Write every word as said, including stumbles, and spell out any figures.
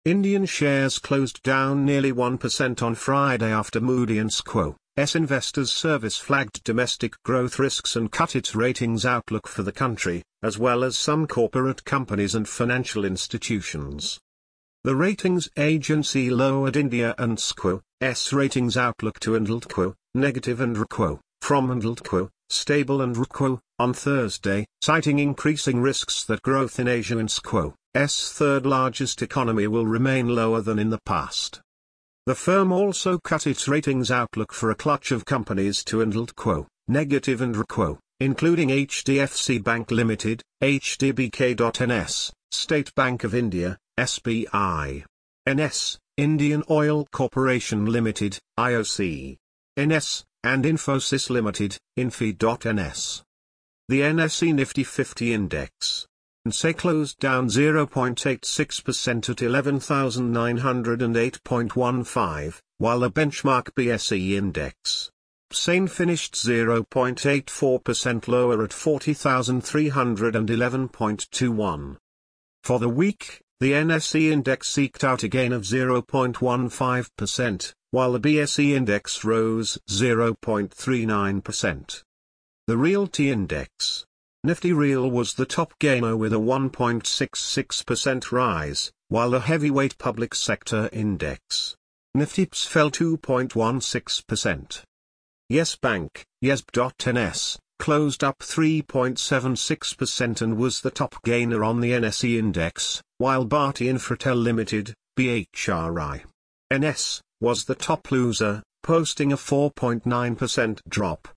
Indian shares closed down nearly one percent on Friday after Moody and Squo's Investors Service flagged domestic growth risks and cut its ratings outlook for the country, as well as some corporate companies and financial institutions. The ratings agency lowered India and Squo's ratings outlook to Q, negative and R Q, from Q, stable and R Q, on Thursday, citing increasing risks that growth in Asia and Squo's third-largest economy will remain lower than in the past. The firm also cut its ratings outlook for a clutch of companies to Q, negative and R Q, including H D F C Bank Limited, H D B K N S, State Bank of India, S B I. N S, Indian Oil Corporation Limited, I O C. N S, and Infosys Limited, Infi N S. The N S E Nifty fifty Index N S E closed down zero point eight six percent at eleven thousand nine hundred eight point one five, while the benchmark B S E Index S E N finished zero point eight four percent lower at forty thousand three hundred eleven point two one. For the week, the N S E Index eked out a gain of zero point one five percent, while the B S E Index rose zero point three nine percent. The Realty Index Nifty Real was the top gainer with a one point six six percent rise, while the Heavyweight Public Sector Index Nifty P S fell two point one six percent. Yes Bank, Yes B N S, closed up three point seven six percent and was the top gainer on the N S E Index, while Bharti Infratel Limited, B H R I N S, was the top loser, posting a four point nine percent drop.